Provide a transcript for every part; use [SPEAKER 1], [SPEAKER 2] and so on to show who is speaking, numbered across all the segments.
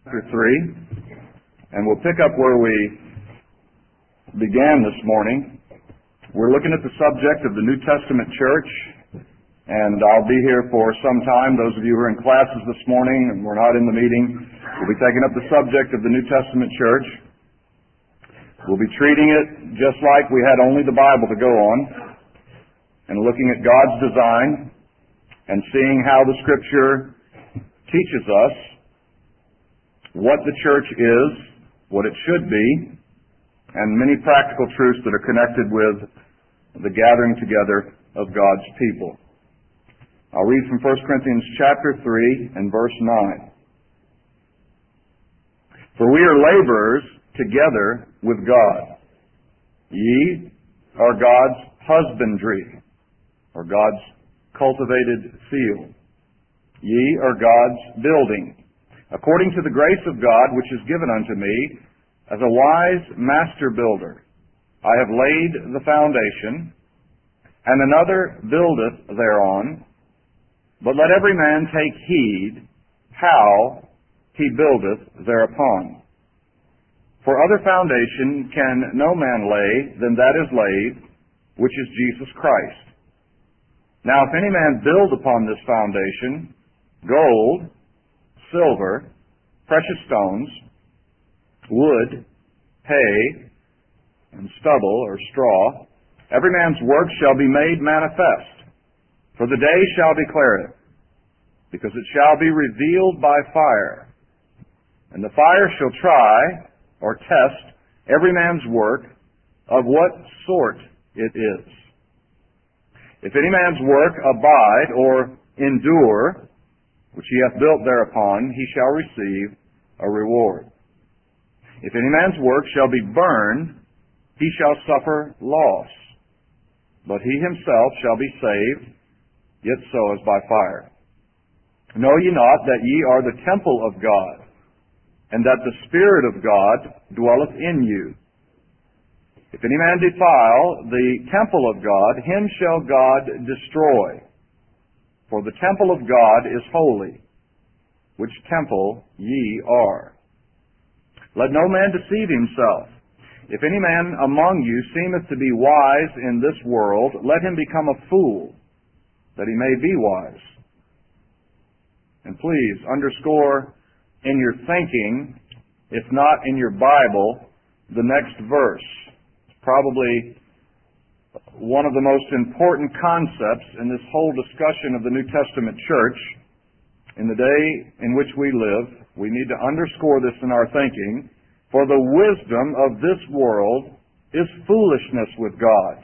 [SPEAKER 1] chapter 3, and we'll pick up where we began this morning. We're looking at the subject of the New Testament church, and I'll be here for some time. Those of you who are in classes this morning and we're not in the meeting, we'll be taking up the subject of the New Testament church. We'll be treating it just like we had only the Bible to go on, and looking at God's design and seeing how the Scripture teaches us what the church is, what it should be, and many practical truths that are connected with the gathering together of God's people. I'll read from 1 Corinthians chapter 3 and verse 9. For we are laborers together with God. Ye are God's husbandry, or God's cultivated field. Ye are God's building, according to the grace of God which is given unto me, as a wise master builder. I have laid the foundation, and another buildeth thereon. But let every man take heed how he buildeth thereupon. For other foundation can no man lay than that is laid, which is Jesus Christ. Now if any man build upon this foundation gold, silver, precious stones, wood, hay, and stubble or straw, every man's work shall be made manifest, for the day shall declare it, because it shall be revealed by fire. And the fire shall try, or test, every man's work of what sort it is. If any man's work abide or endure, which he hath built thereupon, he shall receive a reward. If any man's work shall be burned, he shall suffer loss, but he himself shall be saved, yet so as by fire. Know ye not that ye are the temple of God, and that the Spirit of God dwelleth in you? If any man defile the temple of God, him shall God destroy. For the temple of God is holy, which temple ye are. Let no man deceive himself. If any man among you seemeth to be wise in this world, let him become a fool, that he may be wise. And please underscore in your thinking, if not in your Bible, the next verse. It's probably one of the most important concepts in this whole discussion of the New Testament church. In the day in which we live, we need to underscore this in our thinking. For the wisdom of this world is foolishness with God.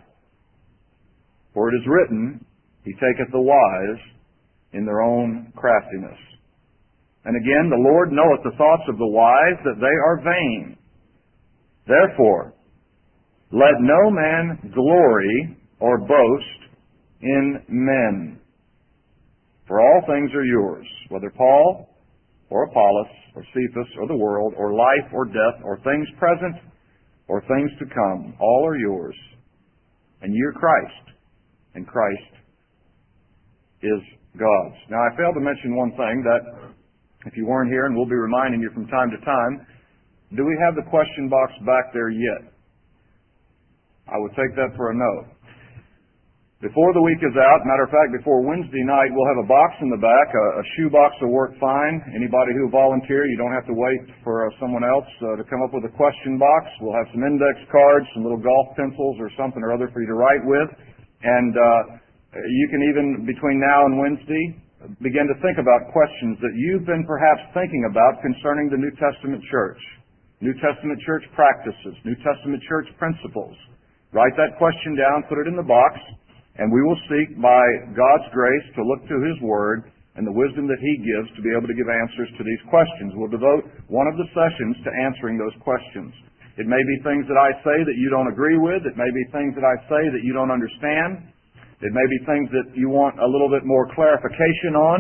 [SPEAKER 1] For it is written, He taketh the wise in their own craftiness. And again, the Lord knoweth the thoughts of the wise, that they are vain. Therefore, let no man glory or boast in men. For all things are yours, whether Paul or Apollos or Cephas or the world or life or death or things present or things to come. All are yours. And ye are Christ, and Christ is God's. Now I failed to mention one thing, that if you weren't here, and we'll be reminding you from time to time, do we have the question box back there yet? I would take that for a no. Before the week is out, matter of fact, before Wednesday night, we'll have a box in the back. A shoe box will work fine. Anybody who volunteer, you don't have to wait for someone else to come up with a question box. We'll have some index cards, some little golf pencils or something or other for you to write with. And you can even, between now and Wednesday, begin to think about questions that you've been perhaps thinking about concerning the New Testament church. New Testament church practices, New Testament church principles. Write that question down, put it in the box, and we will seek by God's grace to look to His Word and the wisdom that He gives to be able to give answers to these questions. We'll devote one of the sessions to answering those questions. It may be things that I say that you don't agree with. It may be things that I say that you don't understand. It may be things that you want a little bit more clarification on.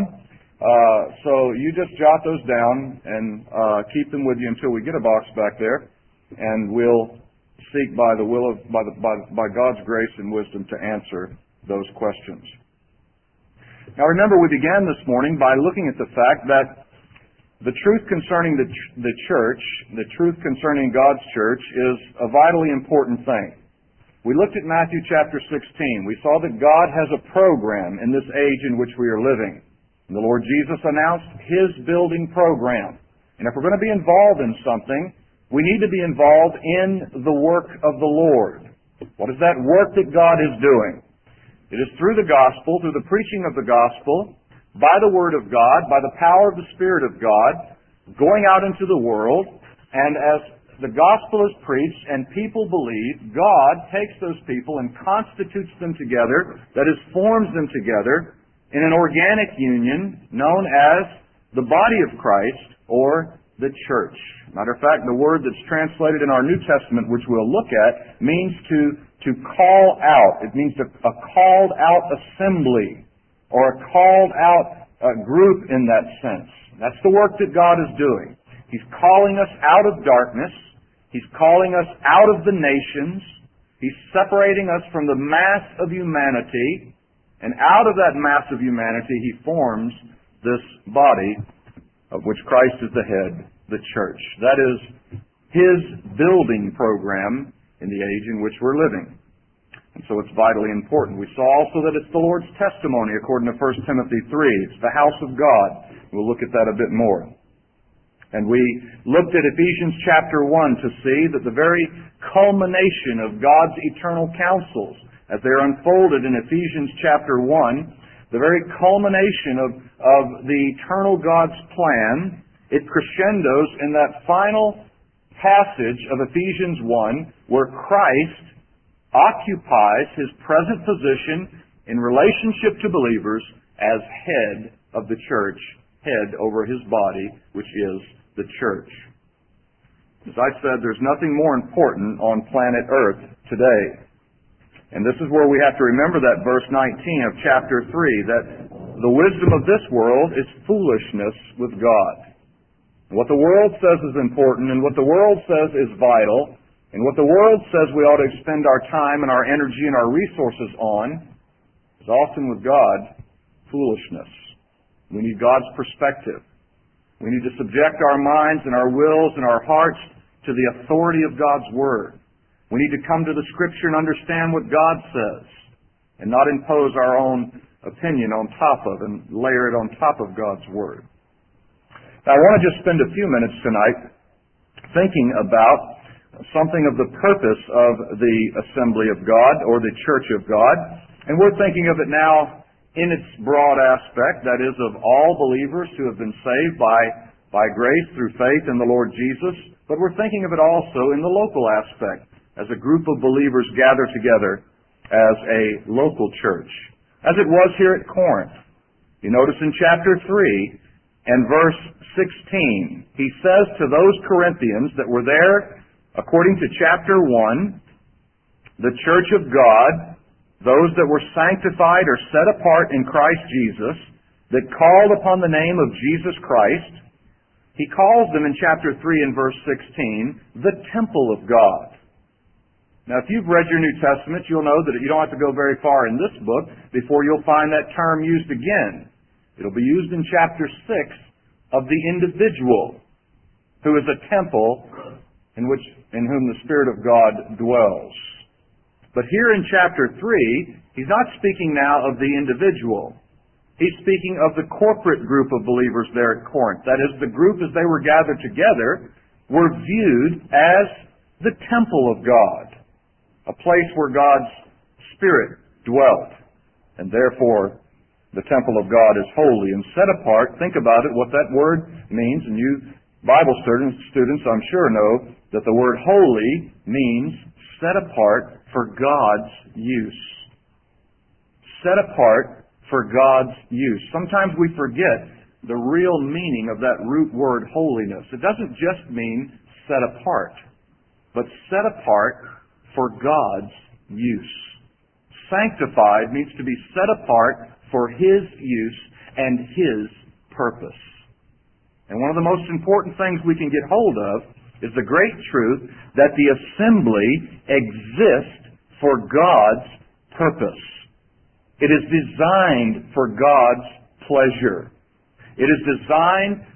[SPEAKER 1] So you just jot those down and keep them with you until we get a box back there, and we'll seek by God's grace and wisdom to answer those questions. Now remember, we began this morning by looking at the fact that The truth concerning the church, the truth concerning God's church, is a vitally important thing. We looked at Matthew chapter 16. We saw that God has a program in this age in which we are living. And the Lord Jesus announced His building program. And if we're going to be involved in something, we need to be involved in the work of the Lord. What is that work that God is doing? It is through the gospel, through the preaching of the gospel, by the Word of God, by the power of the Spirit of God, going out into the world, and as the gospel is preached and people believe, God takes those people and constitutes them together, that is, forms them together in an organic union known as the body of Christ or the church. Matter of fact, the word that's translated in our New Testament, which we'll look at, means to call out. It means a called out assembly or a called out group in that sense. That's the work that God is doing. He's calling us out of darkness. He's calling us out of the nations. He's separating us from the mass of humanity. And out of that mass of humanity, He forms this body of which Christ is the head, the church. That is His building program in the age in which we're living. And so it's vitally important. We saw also that it's the Lord's testimony according to 1 Timothy 3. It's the house of God. We'll look at that a bit more. And we looked at Ephesians chapter 1 to see that the very culmination of God's eternal counsels, as they're unfolded in Ephesians chapter 1, the very culmination of the eternal God's plan, it crescendos in that final passage of Ephesians 1 where Christ occupies His present position in relationship to believers as head of the church, head over His body, which is the church. As I said, there's nothing more important on planet Earth today. And this is where we have to remember that verse 19 of chapter 3, that the wisdom of this world is foolishness with God. What the world says is important, and what the world says is vital, and what the world says we ought to expend our time and our energy and our resources on is often with God foolishness. We need God's perspective. We need to subject our minds and our wills and our hearts to the authority of God's Word. We need to come to the Scripture and understand what God says and not impose our own opinion on top of and layer it on top of God's Word. Now, I want to just spend a few minutes tonight thinking about something of the purpose of the assembly of God or the church of God. And we're thinking of it now in its broad aspect, that is, of all believers who have been saved by grace through faith in the Lord Jesus. But we're thinking of it also in the local aspect, as a group of believers gathered together as a local church, as it was here at Corinth. You notice in chapter 3 and verse 16, he says to those Corinthians that were there, according to chapter 1, the church of God, those that were sanctified or set apart in Christ Jesus, that called upon the name of Jesus Christ, he calls them in chapter 3 and verse 16, the temple of God. Now, if you've read your New Testament, you'll know that you don't have to go very far in this book before you'll find that term used again. It'll be used in chapter 6 of the individual who is a temple in whom the Spirit of God dwells. But here in chapter 3, he's not speaking now of the individual. He's speaking of the corporate group of believers there at Corinth. That is, the group as they were gathered together were viewed as the temple of God, a place where God's Spirit dwelt. And therefore, the temple of God is holy and set apart. Think about it, what that word means. And you Bible students, I'm sure, know that the word holy means set apart for God's use. Set apart for God's use. Sometimes we forget the real meaning of that root word holiness. It doesn't just mean set apart, but set apart for God's use. Sanctified means to be set apart for His use and His purpose. And one of the most important things we can get hold of is the great truth that the assembly exists for God's purpose. It is designed for God's pleasure. It is designed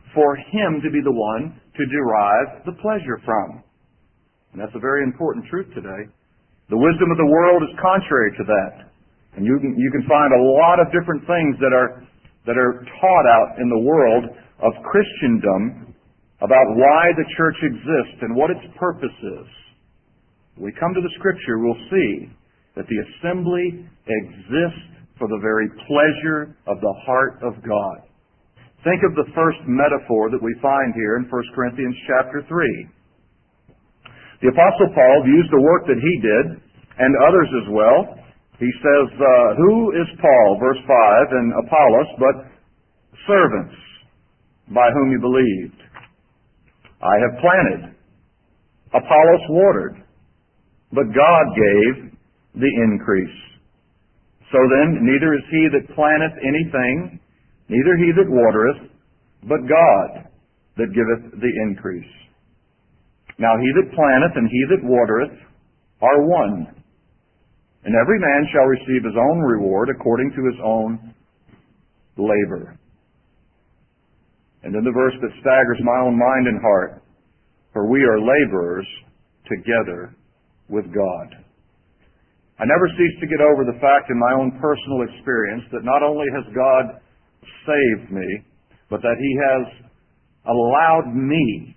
[SPEAKER 1] for Him to be the one to derive the pleasure from. And that's a very important truth today. The wisdom of the world is contrary to that. And you can find a lot of different things that are taught out in the world of Christendom about why the church exists and what its purpose is. When we come to the Scripture, we'll see that the assembly exists for the very pleasure of the heart of God. Think of the first metaphor that we find here in 1 Corinthians chapter 3. The Apostle Paul views the work that he did, and others as well. He says, who is Paul, verse 5, and Apollos, but servants by whom you believed? I have planted, Apollos watered, but God gave the increase. So then, neither is he that planteth anything, neither he that watereth, but God that giveth the increase. Now he that planteth and he that watereth are one, and every man shall receive his own reward according to his own labor. And then the verse that staggers my own mind and heart, for we are laborers together with God. I never cease to get over the fact in my own personal experience that not only has God saved me, but that He has allowed me,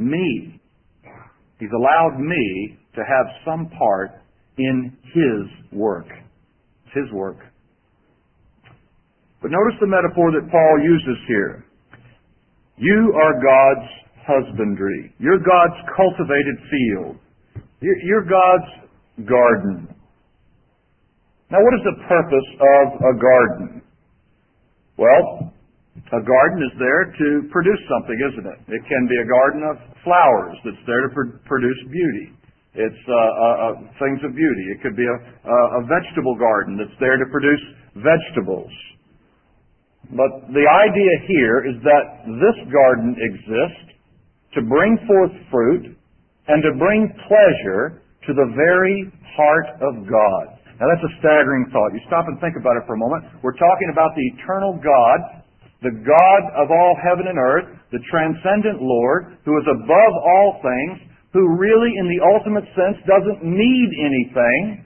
[SPEAKER 1] He's allowed me to have some part in His work. It's His work. But notice the metaphor that Paul uses here. You are God's husbandry. You're God's cultivated field. You're God's garden. Now, what is the purpose of a garden? Well, a garden is there to produce something, isn't it? It can be a garden of flowers that's there to produce beauty. It's things of beauty. It could be a vegetable garden that's there to produce vegetables. But the idea here is that this garden exists to bring forth fruit and to bring pleasure to the very heart of God. Now that's a staggering thought. You stop and think about it for a moment. We're talking about the eternal God, the God of all heaven and earth, the transcendent Lord, who is above all things, who really in the ultimate sense doesn't need anything.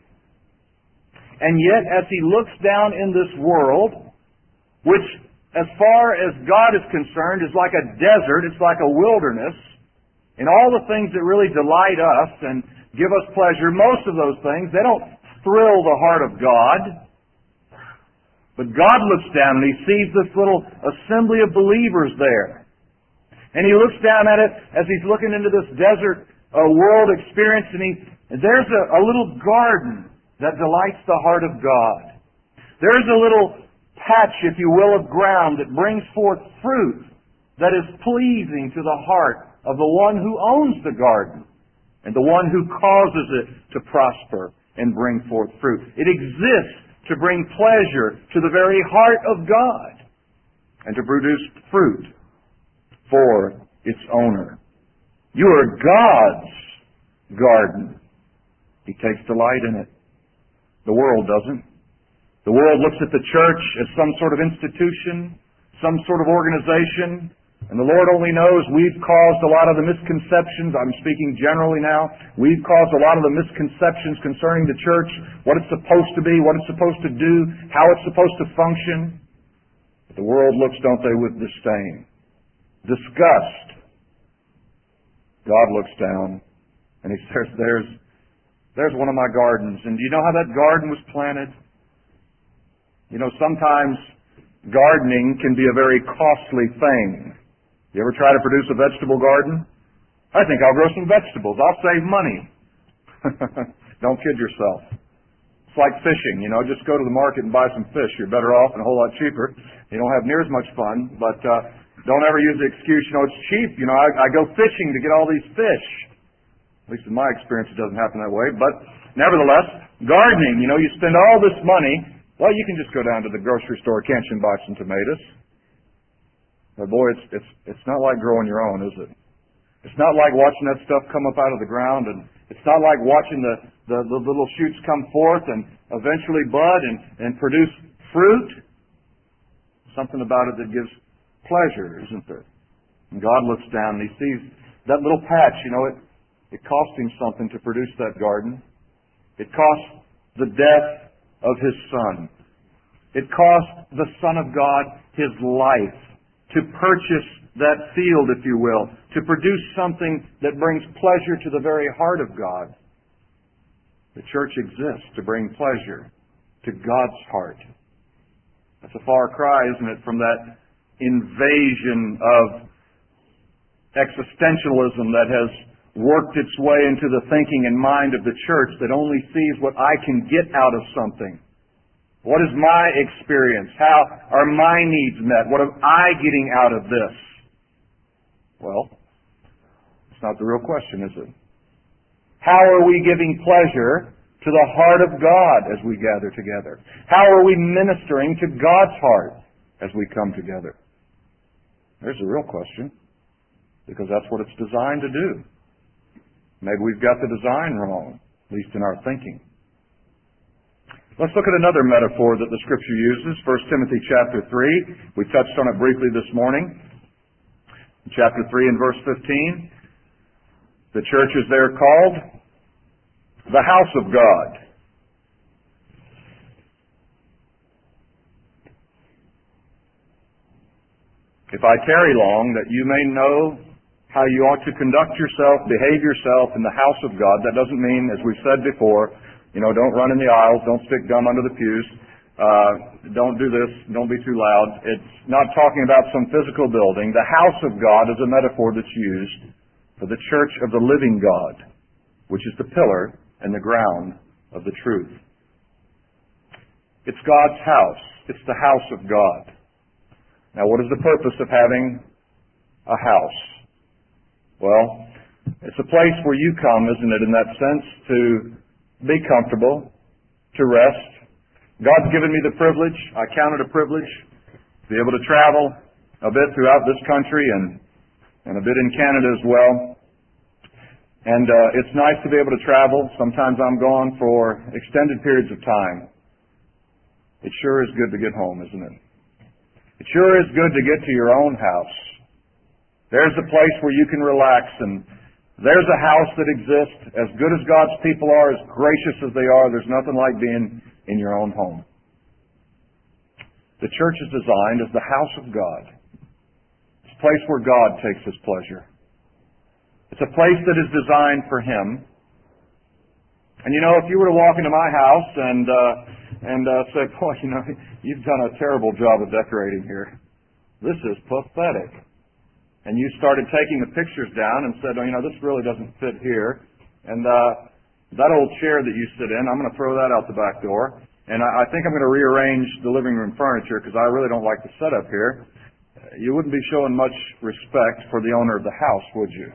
[SPEAKER 1] And yet as He looks down in this world, which as far as God is concerned is like a desert, it's like a wilderness, and all the things that really delight us and give us pleasure, most of those things, they don't thrill the heart of God. But God looks down and He sees this little assembly of believers there. And He looks down at it as He's looking into this desert world experience, and there's a little garden that delights the heart of God. There's a little patch, if you will, of ground that brings forth fruit that is pleasing to the heart of the one who owns the garden and the one who causes it to prosper and bring forth fruit. It exists to bring pleasure to the very heart of God and to produce fruit for its owner. You are God's garden. He takes delight in it. The world doesn't. The world looks at the church as some sort of institution, some sort of organization, and the Lord only knows we've caused a lot of the misconceptions. I'm speaking generally now. We've caused a lot of the misconceptions concerning the church, what it's supposed to be, what it's supposed to do, how it's supposed to function. But the world looks, don't they, with disdain, disgust. God looks down and He says, there's one of my gardens. And do you know how that garden was planted? You know, sometimes gardening can be a very costly thing. You ever try to produce a vegetable garden? I think I'll grow some vegetables. I'll save money. Don't kid yourself. It's like fishing, you know. Just go to the market and buy some fish. You're better off and a whole lot cheaper. You don't have near as much fun, but don't ever use the excuse, you know, it's cheap. You know, I go fishing to get all these fish. At least in my experience, it doesn't happen that way. But nevertheless, gardening, you know, you spend all this money. Well, you can just go down to the grocery store, can't you, and buy some tomatoes. But boy, it's not like growing your own, is it? It's not like watching that stuff come up out of the ground, and it's not like watching the little shoots come forth and eventually bud and produce fruit. Something about it that gives pleasure, isn't there? And God looks down and He sees that little patch. It cost Him something to produce that garden. It cost the death of His Son. It cost the Son of God His life to purchase that field, if you will, to produce something that brings pleasure to the very heart of God. The church exists to bring pleasure to God's heart. That's a far cry, isn't it, from that invasion of existentialism that has worked its way into the thinking and mind of the church that only sees what I can get out of something. What is my experience? How are my needs met? What am I getting out of this? Well, it's not the real question, is it? How are we giving pleasure to the heart of God as we gather together? How are we ministering to God's heart as we come together? There's the real question, because that's what it's designed to do. Maybe we've got the design wrong, at least in our thinking. Let's look at another metaphor that the Scripture uses, 1 Timothy chapter 3. We touched on it briefly this morning. Chapter 3 and verse 15. The church is there called the house of God. If I tarry long, that you may know how you ought to conduct yourself, behave yourself in the house of God. That doesn't mean, as we've said before, don't run in the aisles, don't stick gum under the pews, don't do this, don't be too loud. It's not talking about some physical building. The house of God is a metaphor that's used for the church of the living God, which is the pillar and the ground of the truth. It's God's house. It's the house of God. Now, what is the purpose of having a house? Well, it's a place where you come, isn't it, in that sense, to be comfortable, to rest. God's given me the privilege, I count it a privilege, to be able to travel a bit throughout this country and a bit in Canada as well. And it's nice to be able to travel. Sometimes I'm gone for extended periods of time. It sure is good to get home, isn't it? It sure is good to get to your own house. There's a place where you can relax, and there's a house that exists. As good as God's people are, as gracious as they are, there's nothing like being in your own home. The church is designed as the house of God. It's a place where God takes His pleasure. It's a place that is designed for Him. And if you were to walk into my house and say, boy, you've done a terrible job of decorating here. This is pathetic. And you started taking the pictures down and said, this really doesn't fit here. And that old chair that you sit in, I'm going to throw that out the back door. And I think I'm going to rearrange the living room furniture because I really don't like the setup here. You wouldn't be showing much respect for the owner of the house, would you?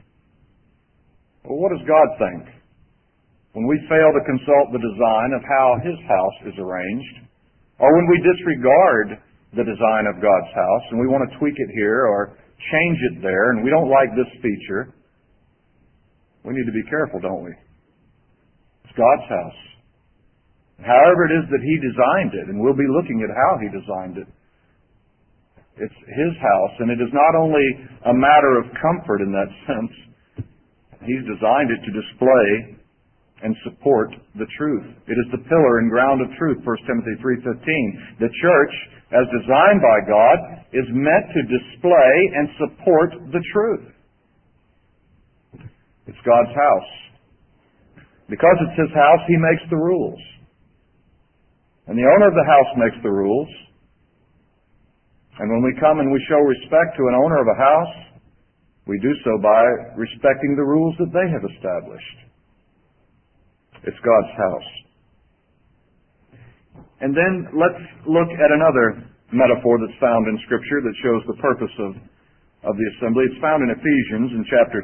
[SPEAKER 1] Well, what does God think? When we fail to consult the design of how His house is arranged, or when we disregard the design of God's house and we want to tweak it here or change it there, and we don't like this feature, we need to be careful, don't we? It's God's house. However it is that He designed it, and we'll be looking at how He designed it, it's His house, and it is not only a matter of comfort in that sense. He's designed it to display and support the truth. It is the pillar and ground of truth, 1 Timothy 3:15. The church, as designed by God, is meant to display and support the truth. It's God's house. Because it's His house, He makes the rules. And the owner of the house makes the rules. And when we come and we show respect to an owner of a house, we do so by respecting the rules that they have established. It's God's house. And then let's look at another metaphor that's found in Scripture that shows the purpose of the assembly. It's found in Ephesians in chapter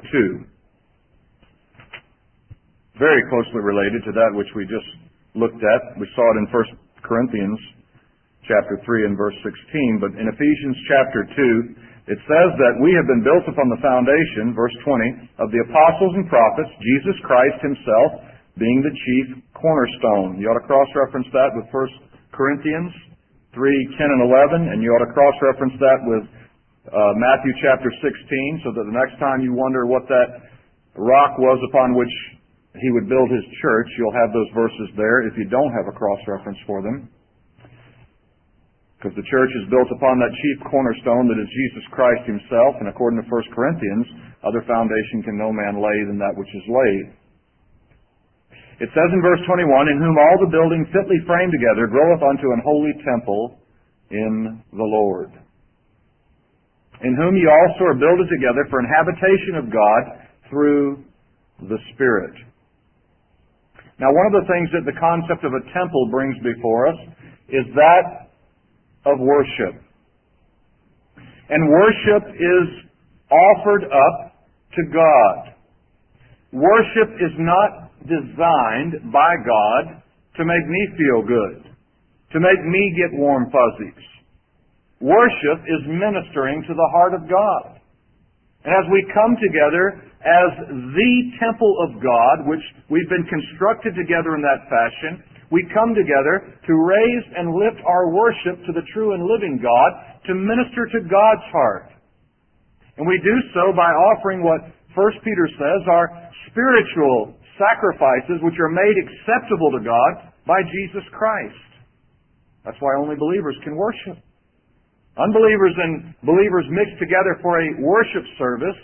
[SPEAKER 1] 2. Very closely related to that which we just looked at. We saw it in 1 Corinthians chapter 3 and verse 16. But in Ephesians chapter 2, it says that we have been built upon the foundation, verse 20, of the apostles and prophets, Jesus Christ Himself being the chief cornerstone. You ought to cross-reference that with 1 Corinthians 3:10 and 11, and you ought to cross-reference that with Matthew chapter 16, so that the next time you wonder what that rock was upon which he would build his church, you'll have those verses there if you don't have a cross-reference for them. Because the church is built upon that chief cornerstone that is Jesus Christ himself, and according to 1 Corinthians, other foundation can no man lay than that which is laid. It says in verse 21, in whom all the building fitly framed together groweth unto an holy temple in the Lord. In whom ye also are builded together for an habitation of God through the Spirit. Now, one of the things that the concept of a temple brings before us is that of worship. And worship is offered up to God. Worship is not designed by God to make me feel good, to make me get warm fuzzies. Worship is ministering to the heart of God. And as we come together as the temple of God, which we've been constructed together in that fashion, we come together to raise and lift our worship to the true and living God, to minister to God's heart. And we do so by offering what 1 Peter says are spiritual sacrifices which are made acceptable to God by Jesus Christ. That's why only believers can worship. Unbelievers and believers mixed together for a worship service,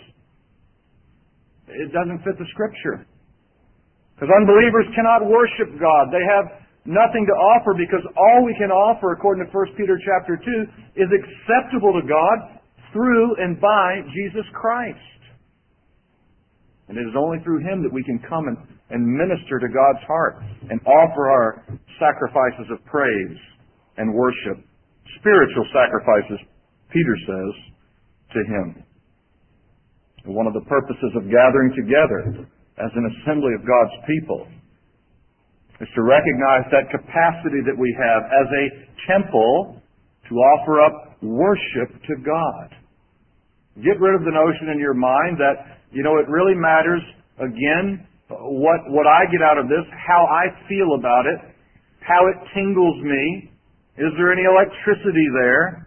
[SPEAKER 1] it doesn't fit the Scripture. Because unbelievers cannot worship God. They have nothing to offer because all we can offer, according to 1 Peter chapter 2, is acceptable to God through and by Jesus Christ. And it is only through Him that we can come and minister to God's heart and offer our sacrifices of praise and worship. Spiritual sacrifices, Peter says, to Him. One of the purposes of gathering together as an assembly of God's people is to recognize that capacity that we have as a temple to offer up worship to God. Get rid of the notion in your mind that, it really matters, again, what I get out of this, how I feel about it, how it tingles me. Is there any electricity there?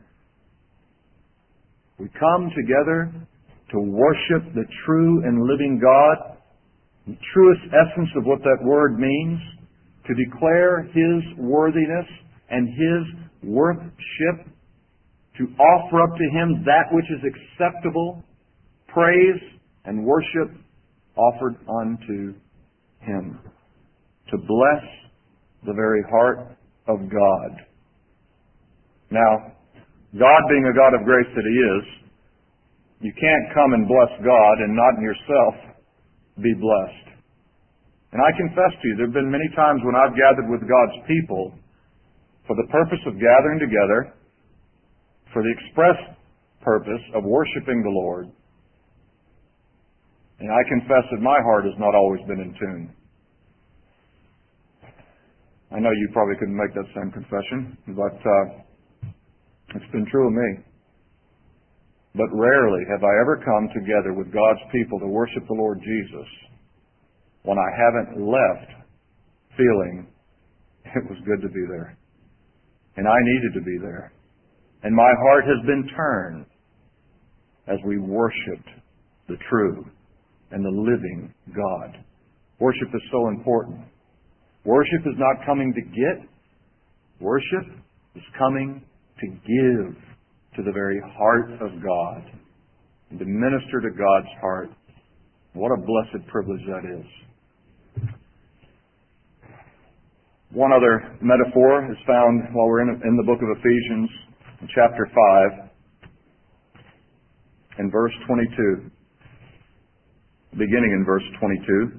[SPEAKER 1] We come together to worship the true and living God, the truest essence of what that word means, to declare His worthiness and His worthship, to offer up to Him that which is acceptable, praise and worship offered unto Him, to bless the very heart of God. Now, God being a God of grace that He is, you can't come and bless God and not in yourself be blessed. And I confess to you, there have been many times when I've gathered with God's people for the purpose of gathering together, for the express purpose of worshiping the Lord. And I confess that my heart has not always been in tune. I know you probably couldn't make that same confession, but it's been true of me. But rarely have I ever come together with God's people to worship the Lord Jesus when I haven't left feeling it was good to be there. And I needed to be there. And my heart has been turned as we worshiped the true and the living God. Worship is so important. Worship is not coming to get. Worship is coming to give to the very heart of God and to minister to God's heart. What a blessed privilege that is. One other metaphor is found while we're in the book of Ephesians, in chapter 5, in verse 22, beginning in verse 22.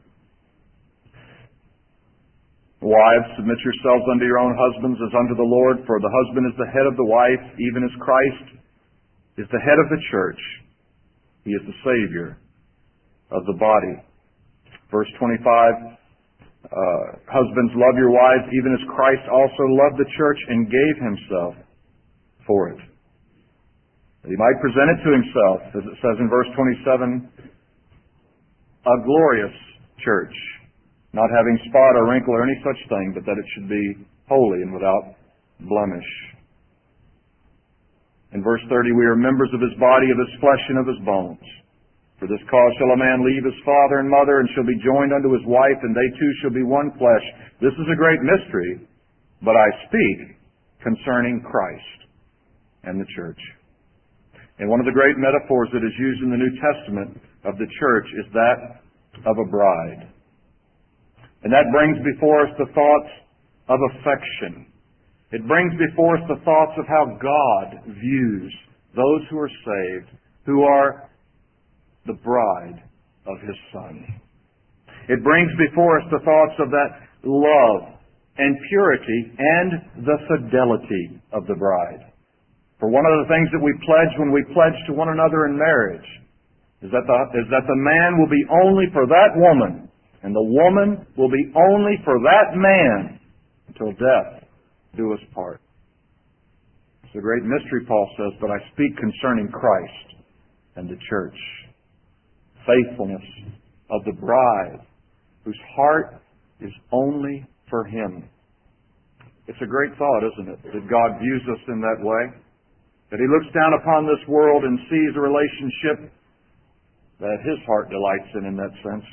[SPEAKER 1] Wives, submit yourselves unto your own husbands as unto the Lord, for the husband is the head of the wife, even as Christ is the head of the church. He is the Savior of the body. Verse 25, husbands, love your wives, even as Christ also loved the church and gave Himself for it, that He might present it to Himself, as it says in verse 27, a glorious church, not having spot or wrinkle or any such thing, but that it should be holy and without blemish. In verse 30, we are members of His body, of His flesh, and of His bones. For this cause shall a man leave his father and mother, and shall be joined unto his wife, and they two shall be one flesh. This is a great mystery, but I speak concerning Christ and the church. And one of the great metaphors that is used in the New Testament of the church is that of a bride. And that brings before us the thoughts of affection. It brings before us the thoughts of how God views those who are saved, who are the bride of His Son. It brings before us the thoughts of that love and purity and the fidelity of the bride. For one of the things that we pledge when we pledge to one another in marriage is that the man will be only for that woman, and the woman will be only for that man until death do us part. It's a great mystery, Paul says, but I speak concerning Christ and the church. Faithfulness of the bride whose heart is only for Him. It's a great thought, isn't it, that God views us in that way? That He looks down upon this world and sees a relationship that His heart delights in that sense.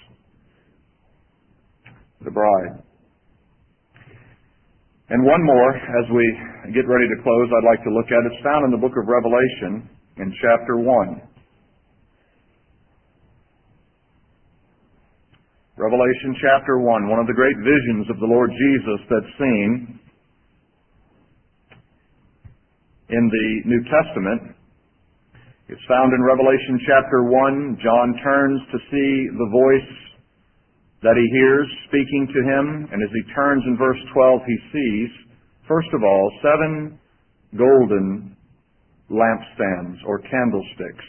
[SPEAKER 1] The bride. And one more, as we get ready to close, I'd like to look at. It's found in the book of Revelation in chapter 1. Revelation chapter 1, one of the great visions of the Lord Jesus that's seen in the New Testament. It's found in Revelation chapter 1. John turns to see the voice that he hears speaking to him, and as he turns in verse 12, he sees, first of all, 7 golden lampstands or candlesticks.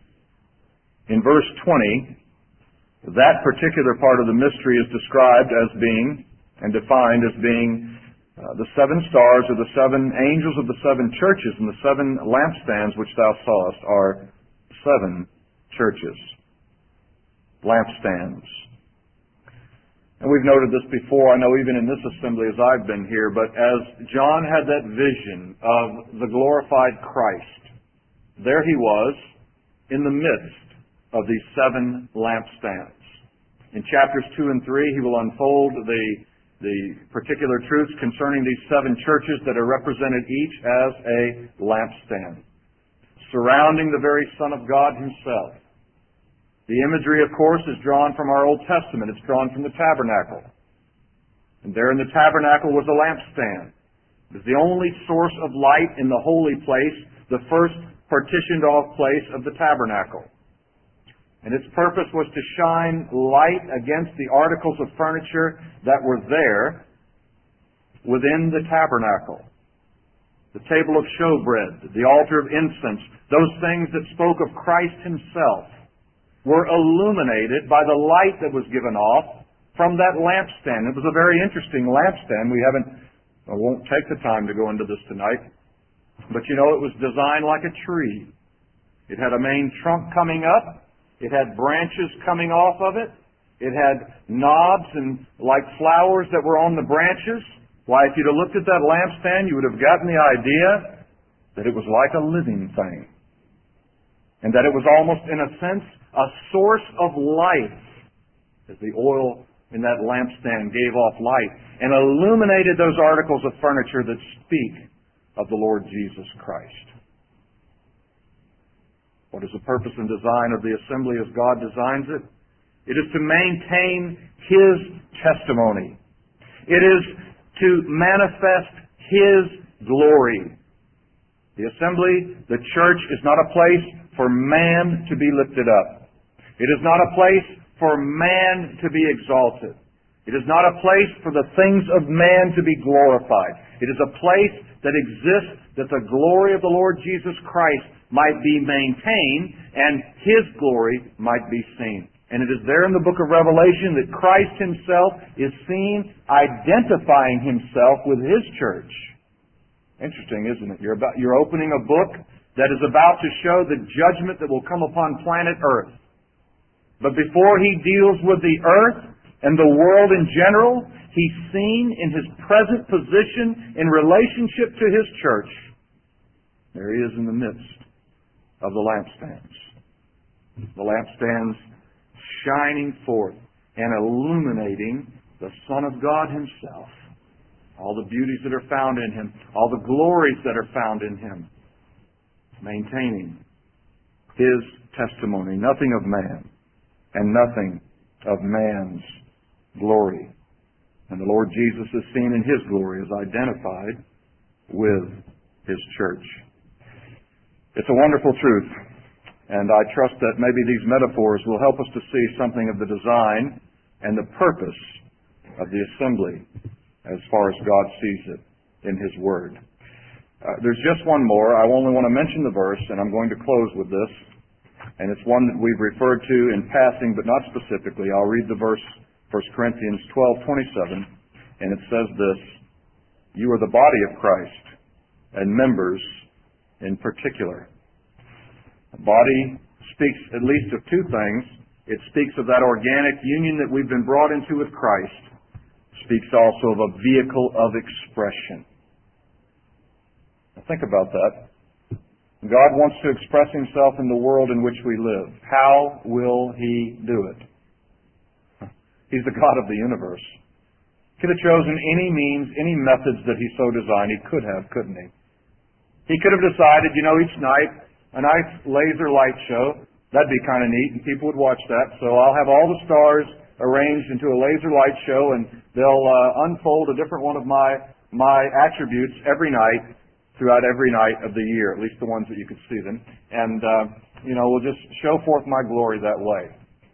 [SPEAKER 1] In verse 20, that particular part of the mystery is described as being and defined as being the 7 stars or the 7 angels of the 7 churches, and the 7 lampstands which thou sawest are 7 churches. Lampstands. And we've noted this before, I know even in this assembly as I've been here, but as John had that vision of the glorified Christ, there he was in the midst of these 7 lampstands. In chapters 2 and 3, he will unfold the particular truths concerning these 7 churches that are represented each as a lampstand, surrounding the very Son of God Himself. The imagery, of course, is drawn from our Old Testament. It's drawn from the tabernacle. And there in the tabernacle was a lampstand. It was the only source of light in the holy place, the first partitioned off place of the tabernacle. And its purpose was to shine light against the articles of furniture that were there within the tabernacle. The table of showbread, the altar of incense, those things that spoke of Christ Himself were illuminated by the light that was given off from that lampstand. It was a very interesting lampstand. I won't take the time to go into this tonight, but it was designed like a tree. It had a main trunk coming up. It had branches coming off of it. It had knobs and like flowers that were on the branches. Why, if you'd have looked at that lampstand, you would have gotten the idea that it was like a living thing. And that it was almost, in a sense, a source of life, as the oil in that lampstand gave off light and illuminated those articles of furniture that speak of the Lord Jesus Christ. What is the purpose and design of the assembly as God designs it? It is to maintain His testimony. It is to manifest His glory. The assembly, the church, is not a place for man to be lifted up. It is not a place for man to be exalted. It is not a place for the things of man to be glorified. It is a place that exists that the glory of the Lord Jesus Christ might be maintained and His glory might be seen. And it is there in the book of Revelation that Christ Himself is seen identifying Himself with His church. Interesting, isn't it? You're opening a book that is about to show the judgment that will come upon planet Earth. But before He deals with the earth and the world in general, He's seen in His present position in relationship to His church. There He is in the midst of the lampstands. The lampstands shining forth and illuminating the Son of God Himself. All the beauties that are found in Him, all the glories that are found in Him. Maintaining His testimony, nothing of man and nothing of man's glory. And the Lord Jesus is seen in His glory as identified with His church. It's a wonderful truth, and I trust that maybe these metaphors will help us to see something of the design and the purpose of the assembly as far as God sees it in His Word. There's just one more. I only want to mention the verse, and I'm going to close with this. And it's one that we've referred to in passing, but not specifically. I'll read the verse, 1 Corinthians 12:27, and it says this: "You are the body of Christ, and members in particular." The body speaks at least of two things. It speaks of that organic union that we've been brought into with Christ. It speaks also of a vehicle of expression. Now think about that. God wants to express Himself in the world in which we live. How will He do it? He's the God of the universe. He could have chosen any means, any methods that He so designed. He could have, couldn't He? He could have decided, each night, a nice laser light show. That'd be kind of neat, and people would watch that. So I'll have all the stars arranged into a laser light show, and they'll unfold a different one of my attributes every night, throughout every night of the year, at least the ones that you could see them. And, we'll just show forth my glory that way.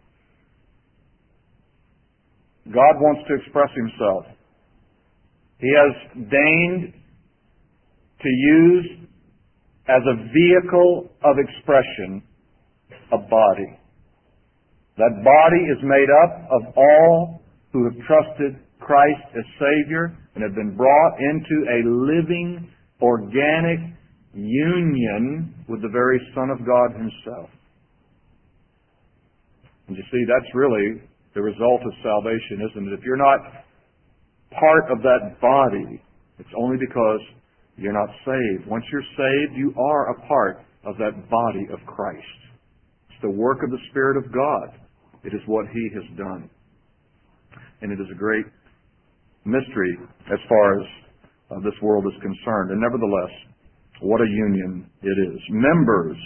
[SPEAKER 1] God wants to express Himself. He has deigned to use as a vehicle of expression a body. That body is made up of all who have trusted Christ as Savior and have been brought into a living, organic union with the very Son of God Himself. And you see, that's really the result of salvation, isn't it? If you're not part of that body, it's only because you're not saved. Once you're saved, you are a part of that body of Christ. It's the work of the Spirit of God. It is what He has done. And it is a great mystery as far as this world is concerned. And nevertheless, what a union it is. Members,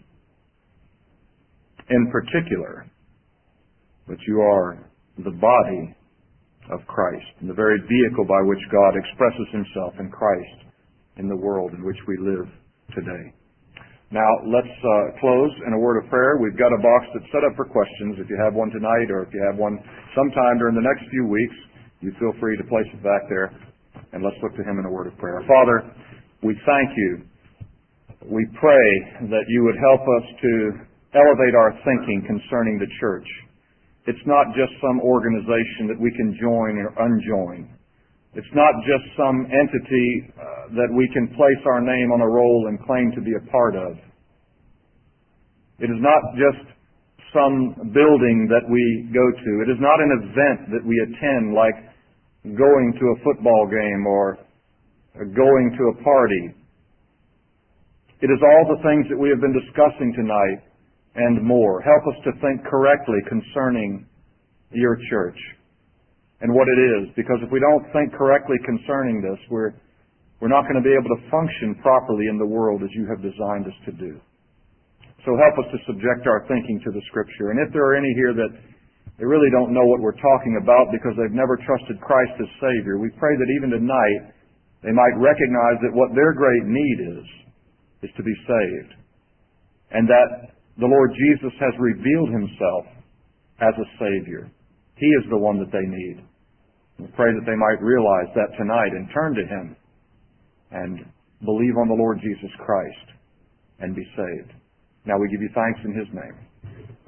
[SPEAKER 1] in particular, but you are the body of Christ, and the very vehicle by which God expresses Himself in Christ in the world in which we live today. Now, let's close in a word of prayer. We've got a box that's set up for questions. If you have one tonight, or if you have one sometime during the next few weeks, you feel free to place it back there. And let's look to Him in a word of prayer. Father, we thank You. We pray that You would help us to elevate our thinking concerning the church. It's not just some organization that we can join or unjoin. It's not just some entity that we can place our name on a roll and claim to be a part of. It is not just some building that we go to. It is not an event that we attend, like going to a football game or going to a party. It is all the things that we have been discussing tonight and more. Help us to think correctly concerning Your church and what it is. Because if we don't think correctly concerning this, we're not going to be able to function properly in the world as You have designed us to do. So help us to subject our thinking to the Scripture. And if there are any here that they really don't know what we're talking about because they've never trusted Christ as Savior, we pray that even tonight they might recognize that what their great need is to be saved. And that the Lord Jesus has revealed Himself as a Savior. He is the one that they need. We pray that they might realize that tonight and turn to Him and believe on the Lord Jesus Christ and be saved. Now we give You thanks in His name.